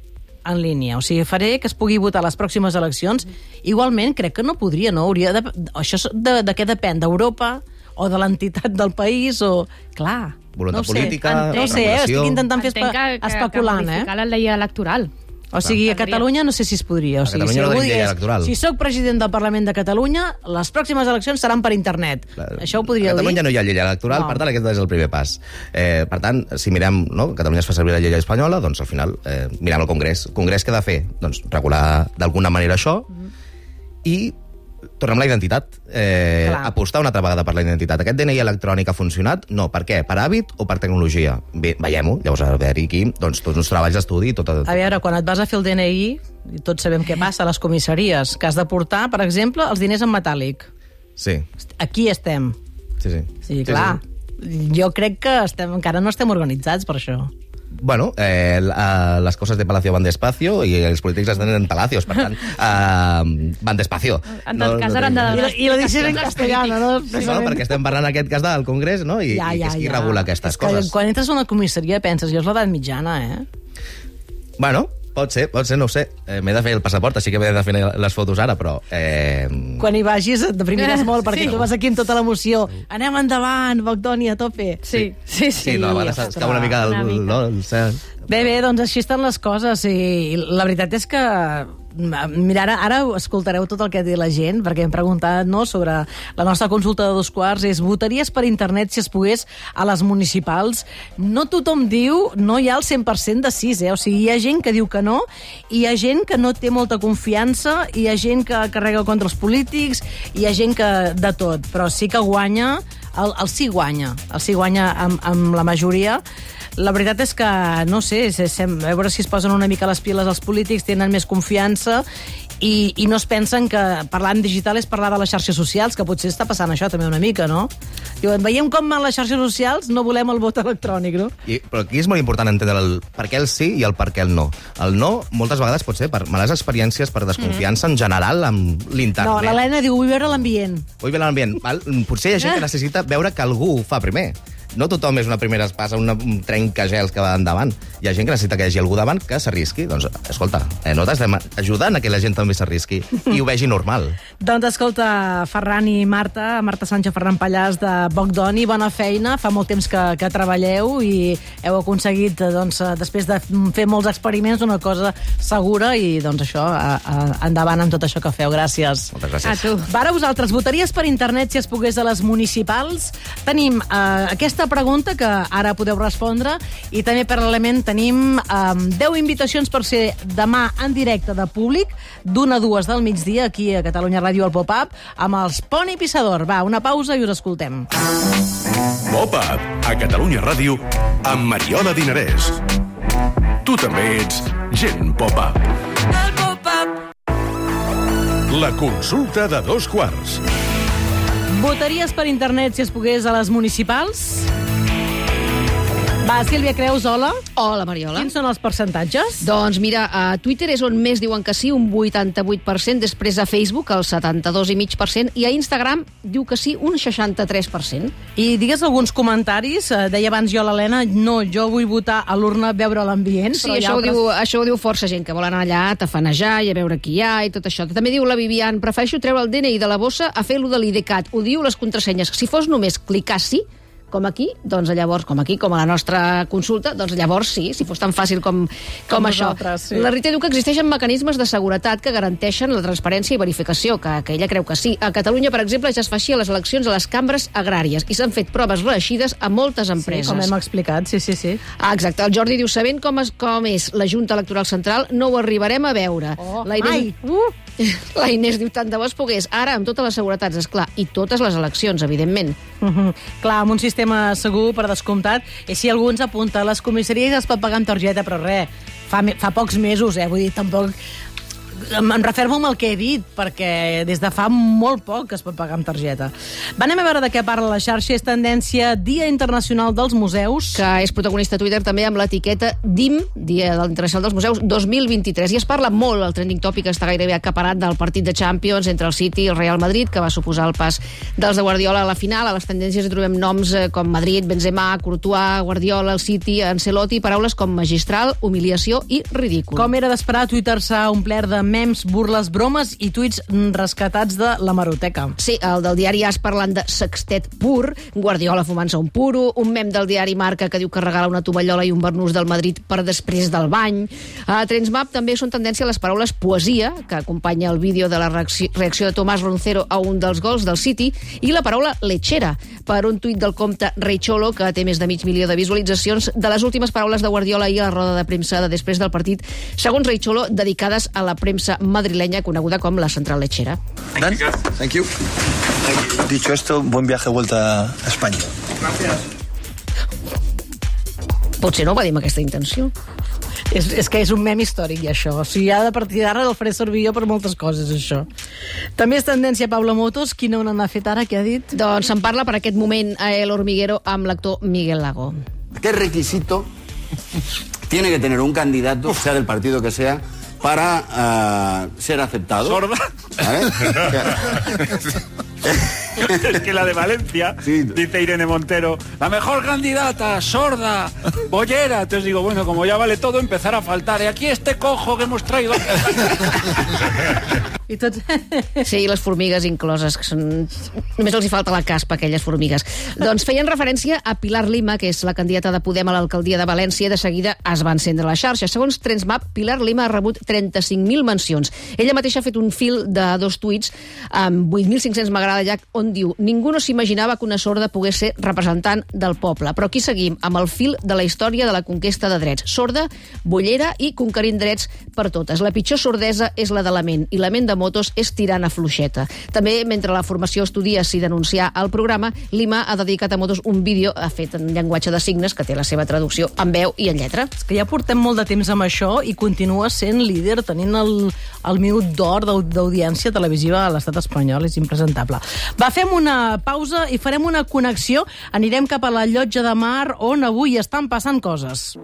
en línia. O sigui, faré que es pugui votar a les pròximes eleccions. Igualment, crec que no podria, no? Hauria de... Això de, de què depèn? D'Europa o de l'entitat del país o... Clar, voluntat no ho sé. política, no ho sé, eh? Estic intentant fer Entenc que, que, especulant, que eh? modificar la llei electoral. O sigui, a Catalunya no sé si es podria. O sigui, a Catalunya si no algú tenim llei digués, electoral. si sóc president del Parlament de Catalunya, les pròximes eleccions seran per internet. La, Això ho podríeu dir? A Catalunya dir? no hi ha llei electoral, No. per tant, aquest és el primer pas. Eh, per tant, si mirem, no? Catalunya es fa servir la llei espanyola, doncs al final eh, mirem el Congrés. El Congrés què ha de fer? Doncs regular d'alguna manera això mm-hmm. i tornem la identitat. Eh, apostar una altra vegada per la identitat. Aquest D N I electrònic ha funcionat? No. Per què? Per hàbit o per tecnologia? Bé, veiem-ho. Llavors, a veure aquí, doncs, tots els treballs d'estudi... Tot, tot... A veure, quan et vas a fer el D N I, i tots sabem què passa a les comissaries, que has de portar, per exemple, els diners en metàl·lic. Sí. Aquí estem. Sí, sí. Sí, clar. Sí, sí. Jo crec que estem, encara no estem organitzats per això. Bueno, eh, la, las cosas de Palacio van despacio i els polítics estan en palacios, per tant, eh, van despacio. En tot cas, ara han de donar I, i lo dices en castellano, no? Sí, no, perquè estem parlant en aquest cas del Congrés, no? I, Ja, i que ja, és qui ja. regula aquestes És que coses. quan entres a una comissaria penses, jo és l'edat mitjana, eh? Bueno, pot ser, pot ser, no ho sé. Eh, m'he de fer el passaport, així que m'he de fer les fotos ara, però... Eh... Quan hi vagis et deprimiràs molt, perquè Sí. tu vas aquí amb tota l'emoció. Anem endavant, Bogdoni, a tope. Sí, sí, sí. Sí, no, a vegades es cau una mica del... Una mica. No, el cel. Bé, bé, doncs així estan les coses i la veritat és que mira, ara, ara escoltareu tot el que ha dit la gent, perquè hem preguntat, no?, sobre la nostra consulta de dos quarts, és votaries per internet si es pogués a les municipals? No tothom diu, no hi ha el cent per cent de sis, eh? O sigui, hi ha gent que diu que no, hi ha gent que no té molta confiança, hi ha gent que carrega contra els polítics, hi ha gent que de tot, però sí que guanya, el, el sí guanya, el sí guanya amb, amb la majoria. La veritat és que, no sé, és, és, a veure si es posen una mica les piles els polítics, tenen més confiança i, i no es pensen que parlar en digital és parlar de les xarxes socials, que potser està passant això també una mica, no? Diuen, veiem com a les xarxes socials no volem el vot electrònic, no? I, però aquí és molt important entendre el per què el sí i el per què el no. El no, moltes vegades pot ser per males experiències, per desconfiança mm. en general amb l'internet. No, l'Helena diu, vull veure l'ambient. Vull veure l'ambient. Val? Potser hi ha gent que necessita veure que algú ho fa primer. No tothom és una primera espasa, una, un trencagels que va endavant. Hi ha gent que necessita que hi hagi algú davant que s'arrisqui. Doncs, escolta, eh, nosaltres estem ajudant a que la gent també s'arrisqui i ho vegi normal. Doncs escolta, Ferran i Marta, Marta Sánchez, Ferran Pallàs de Bogdoni, bona feina. Fa molt temps que, que treballeu i heu aconseguit, doncs, després de fer molts experiments, una cosa segura i, doncs, això, a, a, endavant amb tot això que feu. Gràcies. Moltes gràcies. A tu. Va, ara vosaltres, votaries per internet si es pogués a les municipals? Tenim eh, aquesta pregunta que ara podeu respondre i també paral·lelament tenim eh, deu invitacions per ser demà en directe de públic d'una a dues del migdia aquí a Catalunya Ràdio al Pop-Up amb els Poni Pissador. Va, una pausa i us escoltem. Pop-Up, a Catalunya Ràdio, amb Mariola Dinarès. Tu també ets gent Pop-Up. El Pop-Up. La consulta de dos quarts. Votaries per internet si es pogués a les municipals? Va, Sílvia Creus, hola. Hola, Mariola. Quins són els percentatges? Doncs mira, a Twitter és on més diuen que sí, un vuitanta-vuit per cent, després a Facebook el setanta-dos coma cinc per cent i a Instagram diu que sí un seixanta-tres per cent. I digues alguns comentaris. Eh, Deia abans jo l'Helena, no, jo vull votar a l'urna a veure l'ambient. Sí, però hi ha això, altres... ho diu, això ho diu força gent, que vol anar allà a tafanejar i a veure qui hi ha i tot això. També diu la Vivian, prefereixo treure el D N I de la bossa a fer-lo de l'I D CAT. Ho diu les contrasenyes. Si fos només clicar sí, com aquí, doncs llavors, com aquí, com a la nostra consulta, doncs llavors sí, si fos tan fàcil com, com, Com això. nosaltres, sí. La Rita diu que existeixen mecanismes de seguretat que garanteixen la transparència i verificació, que, que ella creu que sí. A Catalunya, per exemple, ja es fa així a les eleccions a les cambres agràries i s'han fet proves reeixides a moltes empreses. Sí, com hem explicat, sí, sí, sí. Ah, exacte. El Jordi diu, sabent com és, com és la Junta Electoral Central, no ho arribarem a veure. Oh, la Inés, uh, la Inés diu, tant de bo es pogués. Ara, amb totes les seguretats, esclar, i totes les eleccions, evidentment. Uh -huh. Clar, amb un sistema segur, per descomptat, i si algú ens apunta a les comissaries es pot pagar amb targeta, però res, fa, fa pocs mesos, eh? Vull dir, tampoc... em refermo amb el que he dit, perquè des de fa molt poc que es pot pagar amb targeta. Va, anem a veure de què parla la xarxa. És tendència Dia Internacional dels Museus. Que és protagonista a Twitter també amb l'etiqueta D I M, Dia Internacional dels Museus dos mil vint-i-tres. I es parla molt, el trending topic està gairebé acaparat del partit de Champions entre el City i el Real Madrid, que va suposar el pas dels de Guardiola a la final. A les tendències hi trobem noms com Madrid, Benzema, Courtois, Guardiola, el City, Ancelotti, paraules com magistral, humiliació i ridícul. Com era d'esperar, Twitter s'ha omplert de memes, burles, bromes i tuits rescatats de l'hemeroteca. Sí, el del diari As parlant de sextet pur, Guardiola fumant-se un puro, un mem del diari Marca que diu que regala una tovallola i un barnús del Madrid per després del bany. A Trendsmap també són tendència les paraules poesia, que acompanya el vídeo de la reacció, reacció de Tomàs Roncero a un dels gols del City, i la paraula lechera, per un tuit del compte Rei Cholo, que té més de mig milió de visualitzacions, de les últimes paraules de Guardiola i a la roda de premsa de després del partit, segons Rei Cholo, dedicades a la premsa madrilenya coneguda com la Central Lechera. Dan, thank you. Dicho esto, buen viaje vuelta a España. Gracias. Potser no ho va dir amb aquesta intenció. És, és que és un mem històric, això. O sigui, ja de partir d'ara el faré servir jo per moltes coses, això. També és tendència Pablo Motos. Quina on n'ha fet ara, què ha dit? Doncs se'n parla per aquest moment a El Hormiguero amb l'actor Miguel Lago. ¿Qué requisito tiene que tener un candidato, sea del partido que sea, para uh, ser aceptado? ¿Sorda? ¿Sabes? Es que la de Valencia, sí, dice Irene Montero, la mejor candidata, sorda, bollera. Entonces digo, bueno, como ya vale todo, empezar a faltar. Y aquí este cojo que hemos traído. I tots... Sí, les formigues incloses, que són... Només els hi falta la caspa, aquelles formigues. Doncs feien referència a Pilar Lima, que és la candidata de Podem a l'alcaldia de València, i de seguida es va encendre la xarxa. Segons Trendsmap, Pilar Lima ha rebut trenta-cinc mil mencions. Ella mateixa ha fet un fil de dos tuits amb vuit mil cinc-cents m'agrada llac, on diu: ningú no s'imaginava que una sorda pogués ser representant del poble. Però aquí seguim, amb el fil de la història de la conquesta de drets. Sorda, bollera i conquerint drets per totes. La pitjor sordesa és la de la ment, i la ment de Motos és tirant a fluixeta. També, mentre la formació estudia si denunciar el programa, Lima ha dedicat a Motos un vídeo fet en llenguatge de signes que té la seva traducció en veu i en lletra. És que ja portem molt de temps amb això i continua sent líder, tenint el, el minut d'or d'audiència televisiva a l'estat espanyol. És impresentable. Va, fem una pausa i farem una connexió. Anirem cap a la Llotja de Mar, on avui estan passant coses.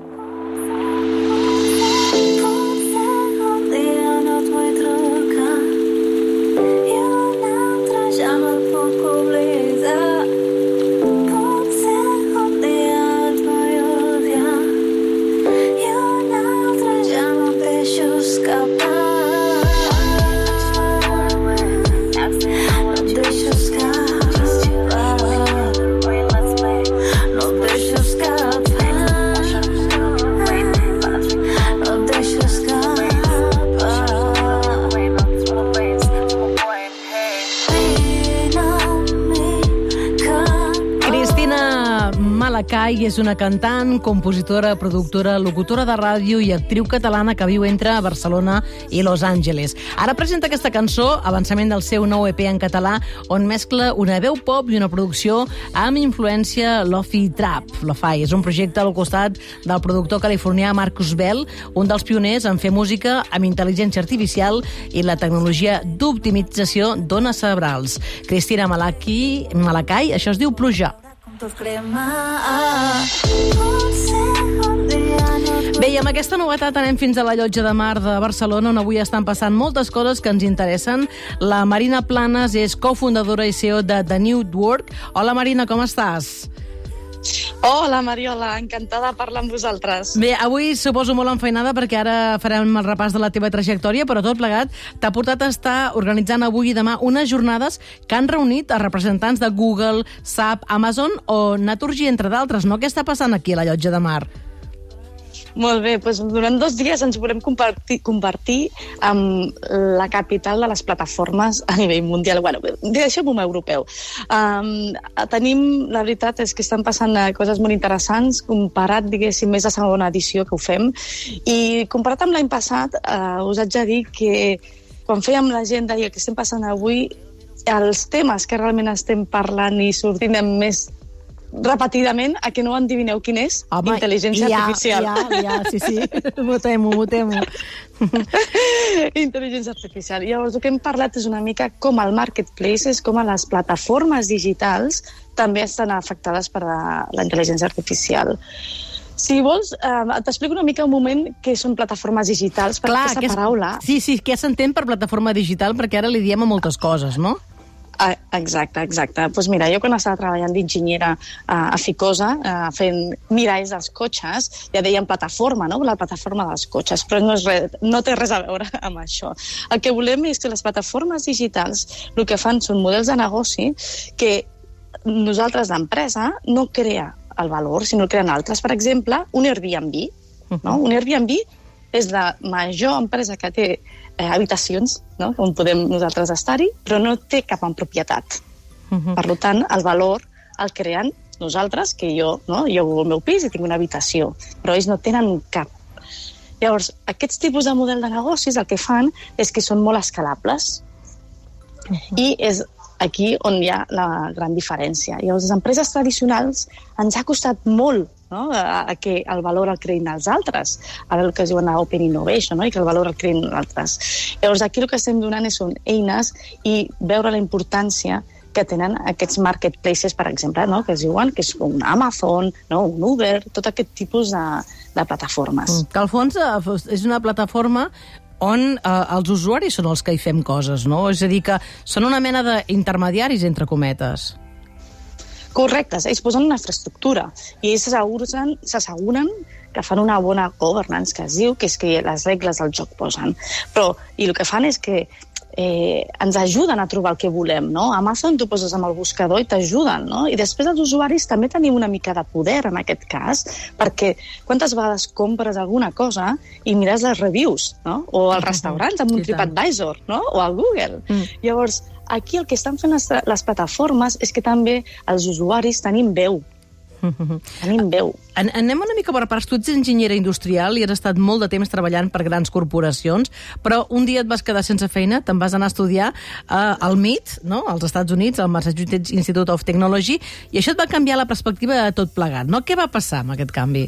Malacay és una cantant, compositora, productora, locutora de ràdio i actriu catalana que viu entre Barcelona i Los Angeles. Ara presenta aquesta cançó, avançament del seu nou E P en català, on mescla una veu pop i una producció amb influència lofi trap. Lo-fi és un projecte al costat del productor californià Marcus Bell, un dels pioners en fer música amb intel·ligència artificial i la tecnologia d'optimització d'ones cerebrals. Cristina Malaki, Malacay, això es diu Pluja. Bé, i amb aquesta novetat anem fins a la Llotja de Mar de Barcelona, on avui estan passant moltes coses que ens interessen. La Marina Planes és cofundadora i C E O de The New Work. Hola, Marina, com estàs? Hola, Mariola, encantada de parlar amb vosaltres. Bé, avui suposo molt enfeinada perquè ara farem el repàs de la teva trajectòria, però tot plegat t'ha portat a estar organitzant avui i demà unes jornades que han reunit a representants de Google, S A P, Amazon o Naturgy, entre d'altres, no? Què està passant aquí a la Llotja de Mar? Molt bé, doncs durant dos dies ens volem compartir, compartir amb la capital de les plataformes a nivell mundial. Bueno, deixem-ho europeu. Um, tenim, la veritat és que estan passant coses molt interessants, comparat, diguéssim, més a segona edició que ho fem, i comparat amb l'any passat, uh, us haig de dir que quan fèiem l'agenda i el que estem passant avui, els temes que realment estem parlant i sortint amb més repetidament a que no endivineu quin és. Home, intel·ligència ja, artificial. Ja, ja, sí, sí, m'ho temo, m'ho temo. Intel·ligència artificial. Llavors, el que hem parlat és una mica com el marketplaces, com a les plataformes digitals també estan afectades per la, la intel·ligència artificial. Si vols, eh, t'explico una mica un moment què són plataformes digitals, perquè Clar, aquesta que és... paraula... Sí, sí, què s'entén per plataforma digital, perquè ara li diem a moltes coses, no? Ah, exacte, exacte. Pues mira, jo quan estava treballant d'enginyera a Ficosa, fent miralls dels cotxes, ja deien plataforma, no? La plataforma dels cotxes, però no, és res, no té res a veure amb això. El que volem és que les plataformes digitals el que fan són models de negoci que nosaltres, l'empresa, no crea el valor, sinó el creen altres. Per exemple, un Airbnb. No? Un Airbnb és la major empresa que té eh, habitacions, no? On podem nosaltres estar-hi, però no té cap en propietat. Uh-huh. Per tant, el valor el creen nosaltres, que jo, no? Jo viu al meu pis i tinc una habitació, però ells no tenen cap. Llavors, aquests tipus de model de negocis el que fan és que són molt escalables. Uh-huh. I és aquí on hi ha la gran diferència. Llavors, les empreses tradicionals ens ha costat molt, no? a, a que el valor el creïn els altres, ara el que es diuen Open Innovation, no? I que el valor el creïn els altres. Llavors, aquí el que estem donant són eines i veure la importància que tenen aquests marketplaces, per exemple, no? Que es diuen que és un Amazon, no? Un Uber, tot aquest tipus de, de plataformes. Que al fons és una plataforma on eh, els usuaris són els que hi fem coses, no? És a dir, que són una mena d'intermediaris, entre cometes. Correcte, ells posen una infraestructura i ells s'asseguren que fan una bona governance, que es diu, que és que les regles del joc posen. Però, i el que fan és que eh, ens ajuden a trobar el que volem, no? Amazon tu poses amb el buscador i t'ajuden, no? I després els usuaris també tenim una mica de poder en aquest cas, perquè quantes vegades compres alguna cosa i mires les reviews, no? O als restaurants amb un TripAdvisor, no? O al Google. Mm. Llavors, aquí el que estan fent les, les plataformes és que també els usuaris tenim veu. Tenim veu. En, anem una mica per parts. Tu ets enginyera industrial i has estat molt de temps treballant per grans corporacions, però un dia et vas quedar sense feina, te'n vas anar a estudiar uh, al M I T, no? Als Estats Units, al Massachusetts Institute of Technology, i això et va canviar la perspectiva de tot plegat, no? Què va passar amb aquest canvi?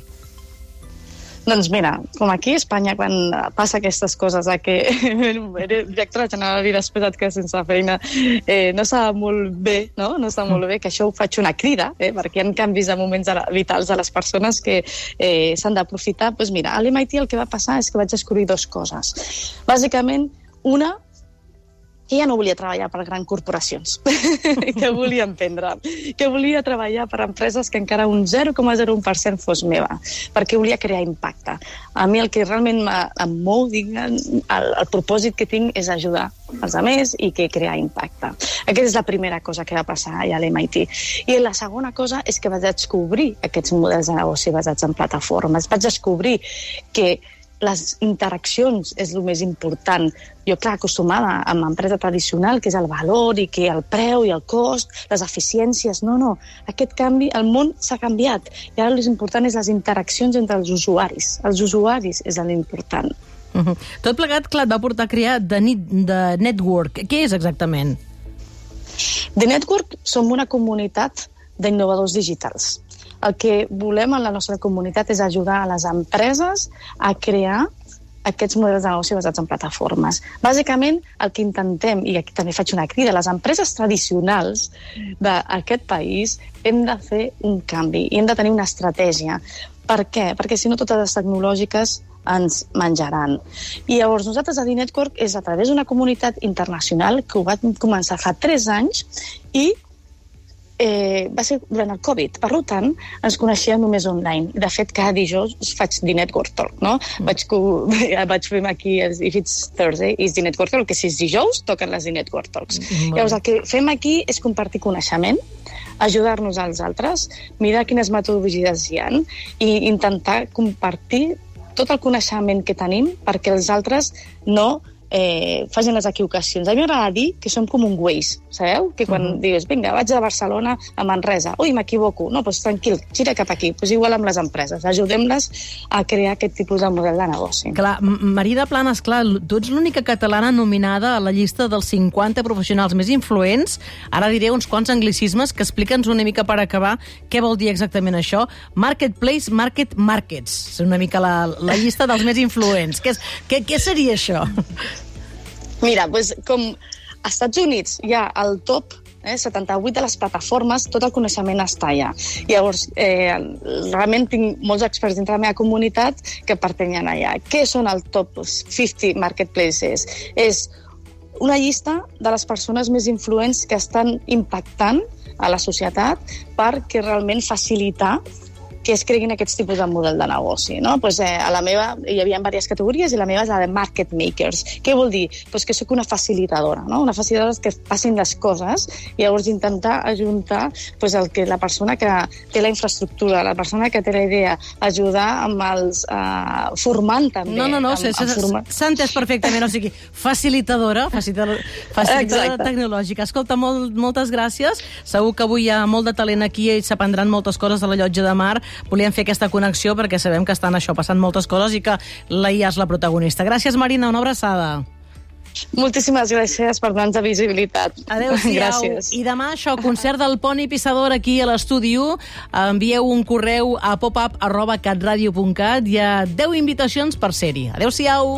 Doncs mira, com aquí a Espanya, quan passa aquestes coses, que el director general i després et quedes sense feina, eh, no està molt bé, no? No està molt bé, que això ho faig una crida, eh? Perquè hi ha canvis de moments vitals de les persones que eh, s'han d'aprofitar. Doncs mira, a l'M I T el que va passar és que vaig descobrir dues coses. Bàsicament, una, que ja no volia treballar per grans corporacions, que volia emprendre, que volia treballar per empreses que encara un zero coma zero un per cent fos meva, perquè volia crear impacte. A mi el que realment em mou, el, el propòsit que tinc és ajudar els altres i que crear impacte. Aquesta és la primera cosa que va passar allà a l'M I T. I la segona cosa és que vaig descobrir aquests models de negoci basats en plataformes. Vaig descobrir que les interaccions és el més important. Jo, clar, acostumada amb l'empresa tradicional, que és el valor i que el preu i el cost, les eficiències, no, no. Aquest canvi, el món s'ha canviat. I ara l'important és les interaccions entre els usuaris. Els usuaris és l'important. Uh-huh. Tot plegat, clar, et va portar a crear The, The Network. Què és exactament? The Network som una comunitat d'innovadors digitals. El que volem en la nostra comunitat és ajudar a les empreses a crear aquests models de negoci basats en plataformes. Bàsicament, el que intentem, i aquí també faig una crida, les empreses tradicionals d'aquest país hem de fer un canvi i hem de tenir una estratègia. Per què? Perquè si no totes les tecnològiques ens menjaran. I llavors nosaltres a The Network és a través d'una comunitat internacional que ho vam començar fa tres anys i Eh, va ser durant el Covid. Per tant, ens coneixíem només online. De fet, cada dijous faig The Network Talk, no? Mm. Vaig, vaig fer aquí, if it's Thursday, is The Network Talk, que si és dijous, toquen les The Network Talks. Mm. Llavors, el que fem aquí és compartir coneixement, ajudar-nos als altres, mirar quines metodologies hi ha i intentar compartir tot el coneixement que tenim perquè els altres no eh, facin les equivocacions. A mi m'agrada dir que som com un Waze, sabeu? Que quan mm. dius, vinga, vaig de Barcelona a Manresa, ui, m'equivoco, no, doncs tranquil, gira cap aquí. Pues igual amb les empreses, ajudem-les a crear aquest tipus de model de negoci. Clar, Marina Planas, clar, tu ets l'única catalana nominada a la llista dels cinquanta professionals més influents. Ara diré uns quants anglicismes que explica'ns una mica per acabar què vol dir exactament això. Marketplace, market, markets. És una mica la, la llista dels més influents. Què, és, què, què seria això? Mira, doncs, com als Estats Units hi ha el top eh, setanta-vuit de les plataformes, tot el coneixement està allà. Llavors, eh, realment tinc molts experts dintre la meva comunitat que pertanyen allà. Què són el top cinquanta marketplaces? És una llista de les persones més influents que estan impactant a la societat perquè realment facilitar que es creguin aquests tipus de model de negoci. No? Pues, eh, a la meva hi havia diverses categories i la meva és la de market makers. Què vol dir? Pues que sóc una facilitadora, no? Una facilitadora que passin les coses i llavors intentar ajuntar pues, el que la persona que té la infraestructura, la persona que té la idea, ajudar amb els... Uh, formant també. No, no, no, s'ha entès perfectament. O sigui, facilitadora, facilitadora, facilitadora tecnològica. Escolta, molt, moltes gràcies. Segur que avui hi ha molt de talent aquí i s'aprendran moltes coses de la Llotja de Mar. Volíem fer aquesta connexió perquè sabem que estan això passant moltes coses i que la I A és la protagonista. Gràcies, Marina, una abraçada. Moltíssimes gràcies per donar-nos visibilitat. Adéu-siau. I demà, això, concert del Poni Pissador aquí a l'estudi u. Envieu un correu a popup arroba catradio punt cat. Hi ha deu invitacions per ser-hi. Adéu-siau.